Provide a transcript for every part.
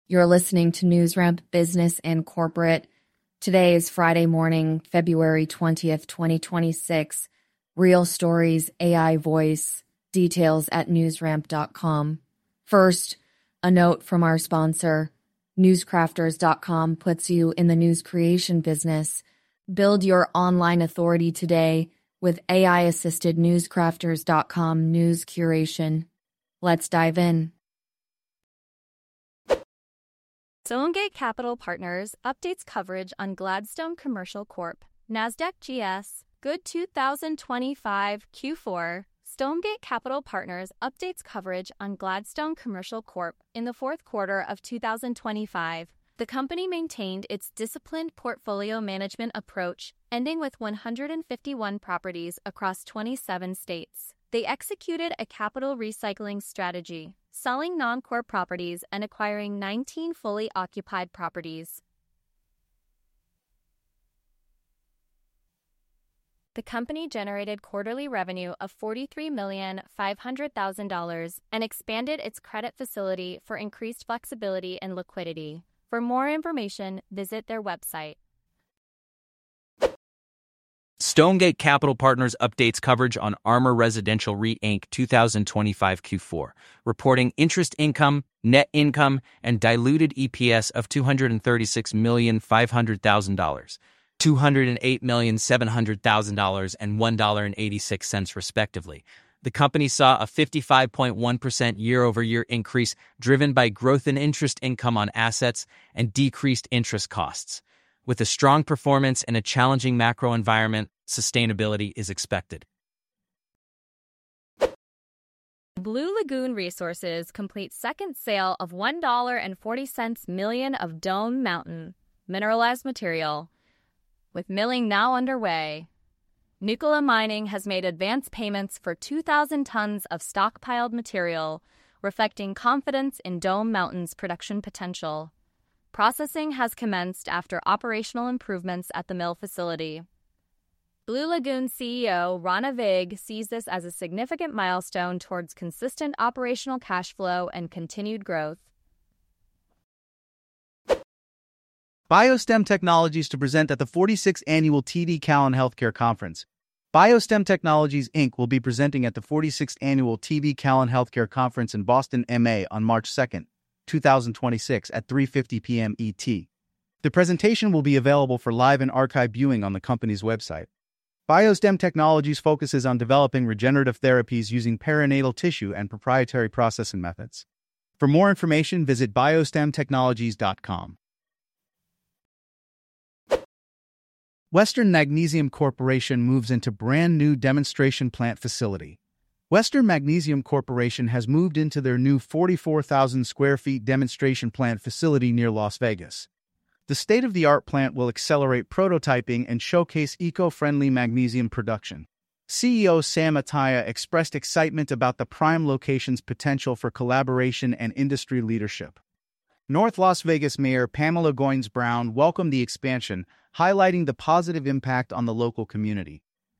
You're listening to NewsRamp Business and Corporate. Today is Friday morning, February 20th, 2026. Real stories, AI voice, details at newsramp.com. First, a note from our sponsor. Newscrafters.com puts you in the news creation business. Build your online authority today with AI-assisted Newscrafters.com news curation. Let's dive in. Stonegate Capital Partners updates coverage on Gladstone Commercial Corp. Nasdaq GS. Good 2025 Q4. Stonegate Capital Partners updates coverage on Gladstone Commercial Corp. In the fourth quarter of 2025. The company maintained its disciplined portfolio management approach, ending with 151 properties across 27 states. They executed a capital recycling strategy, selling non-core properties and acquiring 19 fully occupied properties. The company generated quarterly revenue of $43,500,000 and expanded its credit facility for increased flexibility and liquidity. For more information, visit their website. Stonegate Capital Partners updates coverage on Armor Residential REIT Inc. 2025 Q4, reporting interest income, net income, and diluted EPS of $236,500,000, $208,700,000, and $1.86 respectively. The company saw a 55.1% year-over-year increase driven by growth in interest income on assets and decreased interest costs. With a strong performance in a challenging macro environment, sustainability is expected. Blue Lagoon Resources completes second sale of $1.40 million of Dome Mountain mineralized material. With milling now underway, Nikola Mining has made advance payments for 2,000 tons of stockpiled material, reflecting confidence in Dome Mountain's production potential. Processing has commenced after operational improvements at the mill facility. Blue Lagoon CEO Rana Vig sees this as a significant milestone towards consistent operational cash flow and continued growth. BioStem Technologies to present at the 46th Annual TD Cowen Healthcare Conference. BioStem Technologies, Inc. will be presenting at the 46th Annual TD Cowen Healthcare Conference in Boston, MA on March 2, 2026 at 3:50 p.m. ET. The presentation will be available for live and archive viewing on the company's website. BioStem Technologies focuses on developing regenerative therapies using perinatal tissue and proprietary processing methods. For more information, visit biostemtechnologies.com. Western Magnesium Corporation moves into brand new demonstration plant facility. Western Magnesium Corporation has moved into their new 44,000 square feet demonstration plant facility near Las Vegas. The state-of-the-art plant will accelerate prototyping and showcase eco-friendly magnesium production. CEO Sam Ataya expressed excitement about the prime location's potential for collaboration and industry leadership. North Las Vegas Mayor Pamela Goins Brown welcomed the expansion, highlighting the positive impact on the local community.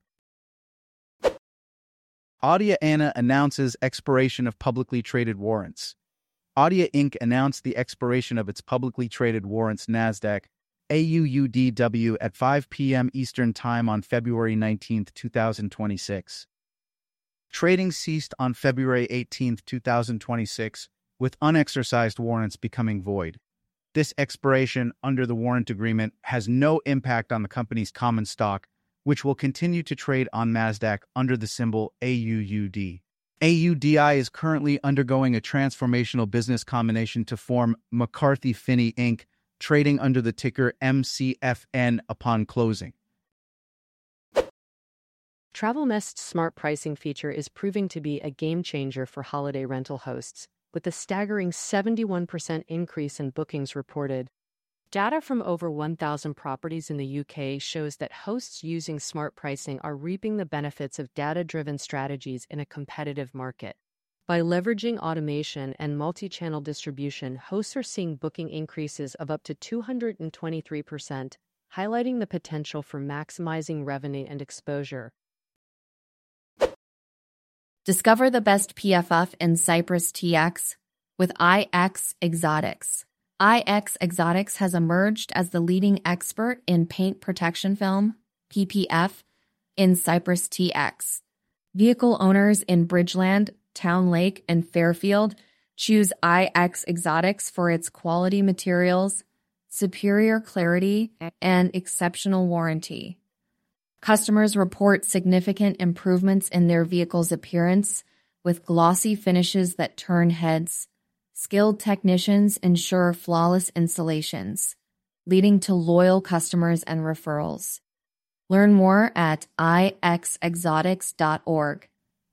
Audia Anna announces expiration of publicly traded warrants. Audia Inc. announced the expiration of its publicly traded warrants Nasdaq AUUDW at 5 p.m. Eastern Time on February 19, 2026. Trading ceased on February 18, 2026, with unexercised warrants becoming void. This expiration under the warrant agreement has no impact on the company's common stock, which will continue to trade on Nasdaq under the symbol AUUD. AUDI is currently undergoing a transformational business combination to form McCarthy Finney Inc., trading under the ticker MCFN upon closing. TravelNest's smart pricing feature is proving to be a game-changer for holiday rental hosts, with a staggering 71% increase in bookings reported. Data from over 1,000 properties in the UK shows that hosts using smart pricing are reaping the benefits of data-driven strategies in a competitive market. By leveraging automation and multi-channel distribution, hosts are seeing booking increases of up to 223%, highlighting the potential for maximizing revenue and exposure. Discover the best PFF in Cypress TX with IX Exotics. iX Exotics has emerged as the leading expert in paint protection film, PPF, in Cypress TX. Vehicle owners in Bridgeland, Town Lake, and Fairfield choose iX Exotics for its quality materials, superior clarity, and exceptional warranty. Customers report significant improvements in their vehicle's appearance with glossy finishes that turn heads. Skilled technicians ensure flawless installations, leading to loyal customers and referrals. Learn more at ixexotics.org.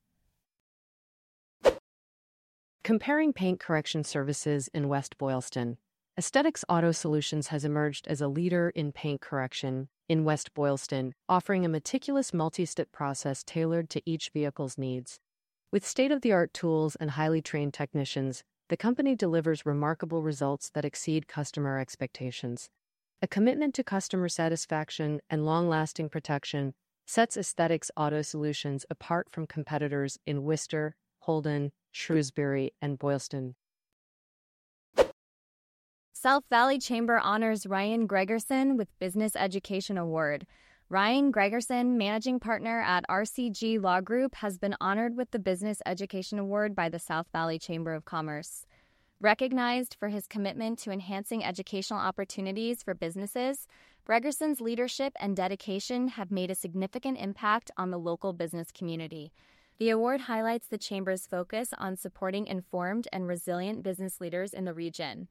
Comparing paint correction services in West Boylston, Aesthetics Auto Solutions has emerged as a leader in paint correction in West Boylston, offering a meticulous multi-step process tailored to each vehicle's needs. With state-of-the-art tools and highly trained technicians, the company delivers remarkable results that exceed customer expectations. A commitment to customer satisfaction and long-lasting protection sets Aesthetics Auto Solutions apart from competitors in Worcester, Holden, Shrewsbury, and Boylston. South Valley Chamber honors Ryan Gregerson with Business Education Award. Ryan Gregerson, managing partner at RCG Law Group, has been honored with the Business Education Award by the South Valley Chamber of Commerce. Recognized for his commitment to enhancing educational opportunities for businesses, Gregerson's leadership and dedication have made a significant impact on the local business community. The award highlights the Chamber's focus on supporting informed and resilient business leaders in the region.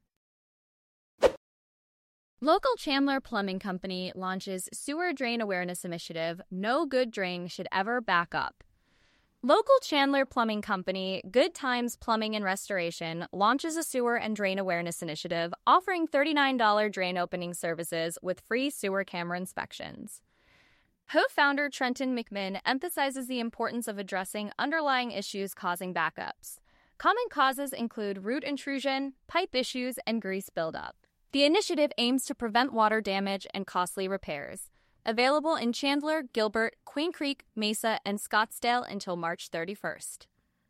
Local Chandler Plumbing Company launches Sewer Drain Awareness Initiative, No Good Drain Should Ever Back Up. Local Chandler Plumbing Company, Good Times Plumbing and Restoration, launches a sewer and drain awareness initiative offering $39 drain opening services with free sewer camera inspections. Co-founder Trenton McMinn emphasizes the importance of addressing underlying issues causing backups. Common causes include root intrusion, pipe issues, and grease buildup. The initiative aims to prevent water damage and costly repairs. Available in Chandler, Gilbert, Queen Creek, Mesa, and Scottsdale until March 31st.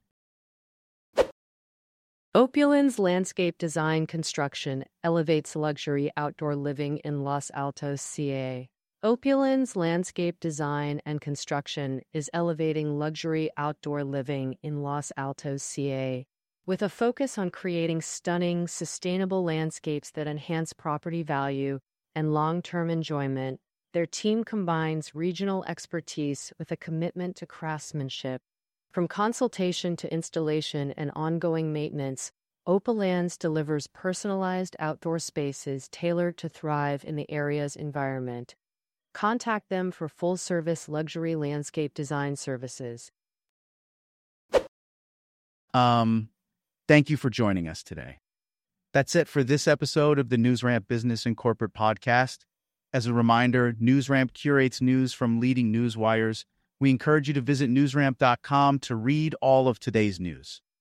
Opulens Landscape Design Construction elevates luxury outdoor living in Los Altos, CA. Opulens Landscape Design and Construction is elevating luxury outdoor living in Los Altos, CA. With a focus on creating stunning, sustainable landscapes that enhance property value and long-term enjoyment, their team combines regional expertise with a commitment to craftsmanship. From consultation to installation and ongoing maintenance, Opulens delivers personalized outdoor spaces tailored to thrive in the area's environment. Contact them for full-service luxury landscape design services. Thank you for joining us today. That's it for this episode of the NewsRamp Business and Corporate Podcast. As a reminder, NewsRamp curates news from leading news wires. We encourage you to visit newsramp.com to read all of today's news.